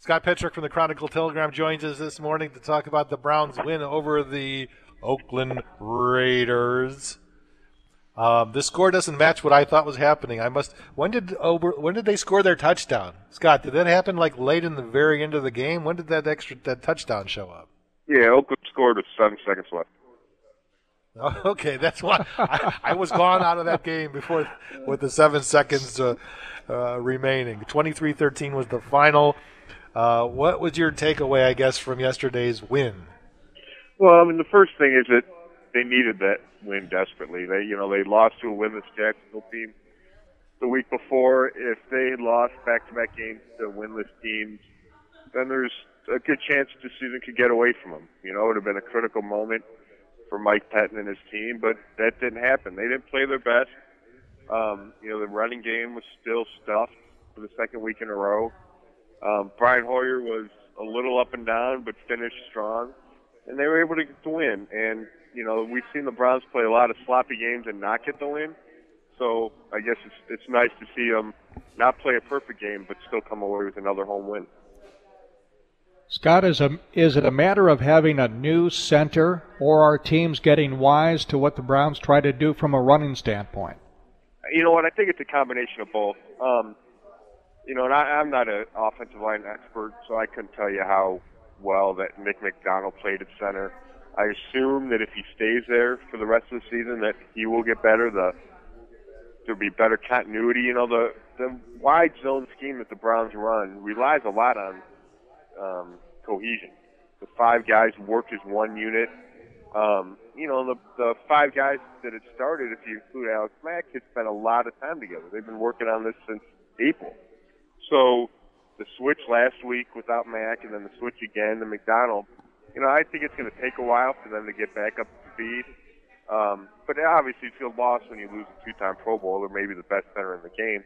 Scott Petrick from the Chronicle Telegram joins us this morning to talk about the Browns' win over the Oakland Raiders. This score doesn't match what I thought was happening. When did they score their touchdown? Scott, did that happen like late in the very end of the game? When did that touchdown show up? Yeah, Oakland scored with 7 seconds left. Okay, that's why I was gone out of that game before with the 7 seconds remaining. 23-13 was the final. What was your takeaway, I guess, from yesterday's win? Well, I mean, the first thing is that they needed that win desperately. They lost to a winless Jacksonville team the week before. If they had lost back-to-back games to winless teams, then there's a good chance the season could get away from them. It would have been a critical moment for Mike Pettin and his team, but that didn't happen. They didn't play their best. The running game was still stuffed for the second week in a row. Brian Hoyer was a little up and down, but finished strong, and they were able to get the win. And, we've seen the Browns play a lot of sloppy games and not get the win. So I guess it's nice to see them not play a perfect game, but still come away with another home win. Scott, is it a matter of having a new center, or are teams getting wise to what the Browns try to do from a running standpoint? You know what? I think it's a combination of both. And I'm not an offensive line expert, so I couldn't tell you how well that Nick McDonald played at center. I assume that if he stays there for the rest of the season, that he will get better. There'll be better continuity. The wide zone scheme that the Browns run relies a lot on cohesion. The 5 guys work as one unit. The 5 guys that had started, if you include Alex Mack, had spent a lot of time together. They've been working on this since April. So the switch last week without Mack and then the switch again to McDonald, I think it's going to take a while for them to get back up to speed. But obviously you feel lost when you lose a 2-time Pro Bowler, maybe the best center in the game.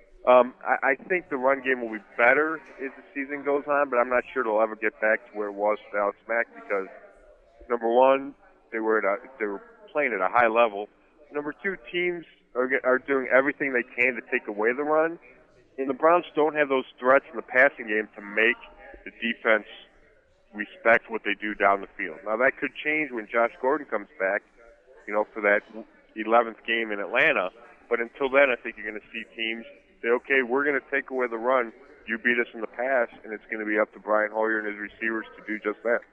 I think the run game will be better as the season goes on, but I'm not sure it'll ever get back to where it was with Alex Mack because, number one, they were playing at a high level. Number two, teams are doing everything they can to take away the run, and the Browns don't have those threats in the passing game to make the defense respect what they do down the field. Now, that could change when Josh Gordon comes back, for that 11th game in Atlanta, but until then, I think you're going to see teams say, okay, we're going to take away the run. You beat us in the pass, and it's going to be up to Brian Hoyer and his receivers to do just that.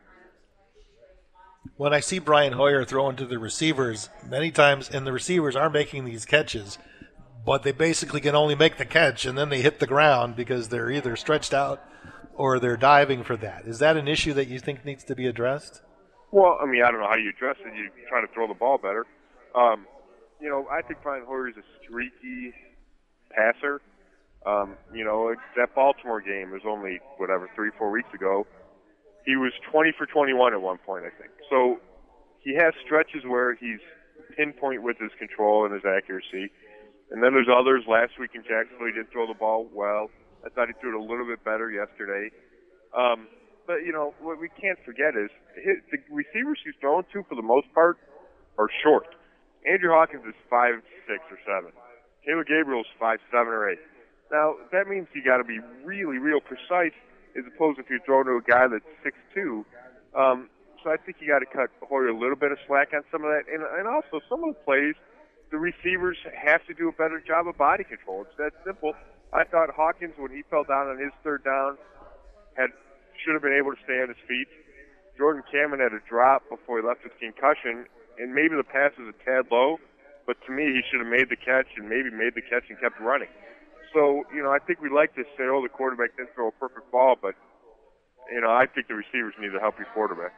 When I see Brian Hoyer throwing to the receivers, many times, and the receivers are making these catches, but they basically can only make the catch, and then they hit the ground because they're either stretched out or they're diving for that. Is that an issue that you think needs to be addressed? Well, I don't know how you address it. You try to throw the ball better. I think Brian Hoyer is a streaky passer. That Baltimore game was only, 3-4 weeks ago. He was 20 for 21 at one point, I think. So he has stretches where he's pinpoint with his control and his accuracy. And then there's others. Last week in Jacksonville, he did throw the ball well. I thought he threw it a little bit better yesterday. But, what we can't forget is the receivers he's thrown to, for the most part, are short. Andrew Hawkins is 5'6" or 7. Taylor Gabriel's 5'7" or 8. Now, that means you got to be really, real precise as opposed to if you're throwing to a guy that's 6'2". So I think you got to cut Hoyer a little bit of slack on some of that. And also, some of the plays, the receivers have to do a better job of body control. It's that simple. I thought Hawkins, when he fell down on his third down, should have been able to stay on his feet. Jordan Cameron had a drop before he left with concussion, and maybe the pass was a tad low, but to me, he should have made the catch and maybe made the catch and kept running. So, I think we like to say, the quarterback didn't throw a perfect ball, but, I think the receivers need to help your quarterback.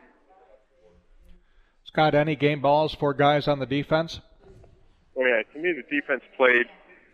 Scott, any game balls for guys on the defense? Oh, yeah. To me, the defense played,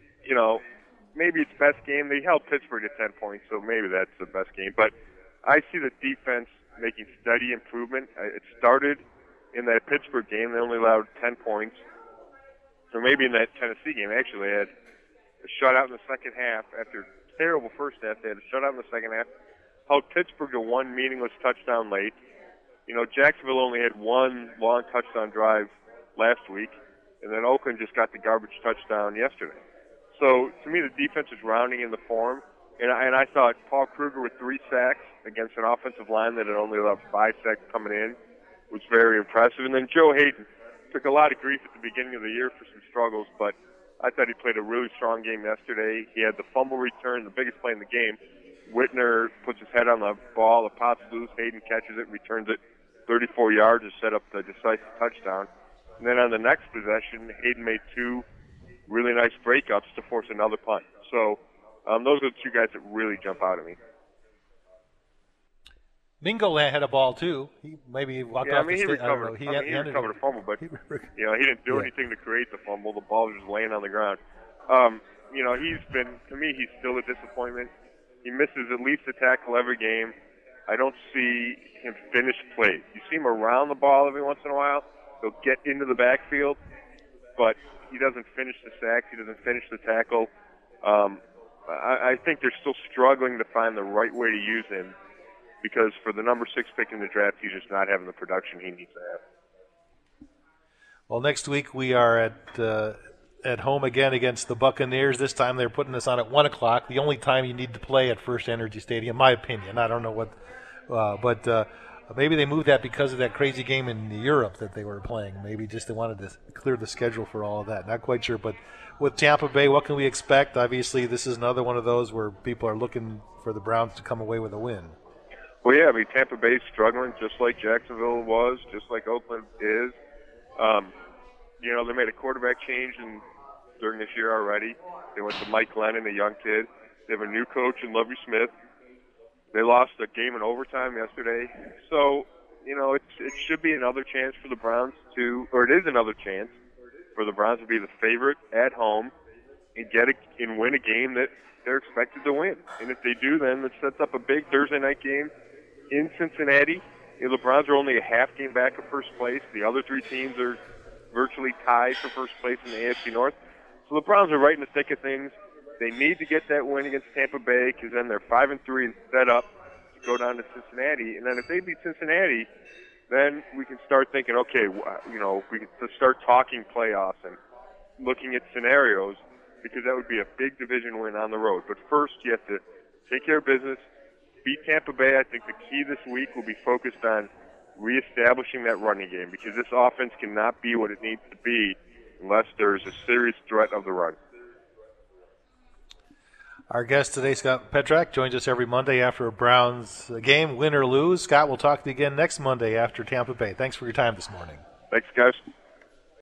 maybe its best game. They held Pittsburgh to 10 points, so maybe that's the best game. But I see the defense making steady improvement. It started in that Pittsburgh game. They only allowed 10 points. So maybe in that Tennessee game, actually, they had a shutout in the second half. After a terrible first half, they had a shutout in the second half. Held Pittsburgh to one meaningless touchdown late. Jacksonville only had one long touchdown drive last week, and then Oakland just got the garbage touchdown yesterday. So, to me, the defense is rounding in the form, And I thought Paul Kruger with 3 sacks against an offensive line that had only allowed 5 sacks coming in was very impressive. And then Joe Hayden took a lot of grief at the beginning of the year for some struggles, but I thought he played a really strong game yesterday. He had the fumble return, the biggest play in the game. Whitner puts his head on the ball, it pops loose, Hayden catches it, returns it 34 yards to set up the decisive touchdown. And then on the next possession, Hayden made 2 really nice breakups to force another punt. So those are the 2 guys that really jump out at me. Mingo had a ball too. He maybe walked off the stage. He recovered a fumble, but he didn't do anything to create the fumble. The ball was just laying on the ground. He's still a disappointment. He misses at least a tackle every game. I don't see him finish plays. You see him around the ball every once in a while. He'll get into the backfield, but he doesn't finish the sacks. He doesn't finish the tackle. I think they're still struggling to find the right way to use him, because for the number 6 pick in the draft, he's just not having the production he needs to have. Well, next week we are at home again against the Buccaneers. This time they're putting us on at 1 o'clock, the only time you need to play at First Energy Stadium, in my opinion. I don't know what, but maybe they moved that because of that crazy game in Europe that they were playing. Maybe just they wanted to clear the schedule for all of that. Not quite sure, but with Tampa Bay, what can we expect? Obviously, this is another one of those where people are looking for the Browns to come away with a win. Well, yeah, Tampa Bay's struggling just like Jacksonville was, just like Oakland is. They made a quarterback change during this year already. They went to Mike Glennon, a young kid. They have a new coach in Lovie Smith. They lost a game in overtime yesterday. So, it should be another chance for the Browns it is another chance for the Browns to be the favorite at home and win a game that they're expected to win. And if they do, then it sets up a big Thursday night game in Cincinnati. The Browns are only a half game back of first place. The other 3 teams are virtually tied for first place in the AFC North. So the Browns are right in the thick of things. They need to get that win against Tampa Bay, because then they're 5-3 and set up to go down to Cincinnati. And then if they beat Cincinnati, then we can start thinking, okay, we can start talking playoffs and looking at scenarios, because that would be a big division win on the road. But first, you have to take care of business, beat Tampa Bay. I think the key this week will be focused on reestablishing that running game, because this offense cannot be what it needs to be unless there's a serious threat of the run. Our guest today, Scott Petrak, joins us every Monday after a Browns game, win or lose. Scott, we'll talk to you again next Monday after Tampa Bay. Thanks for your time this morning. Thanks, guys.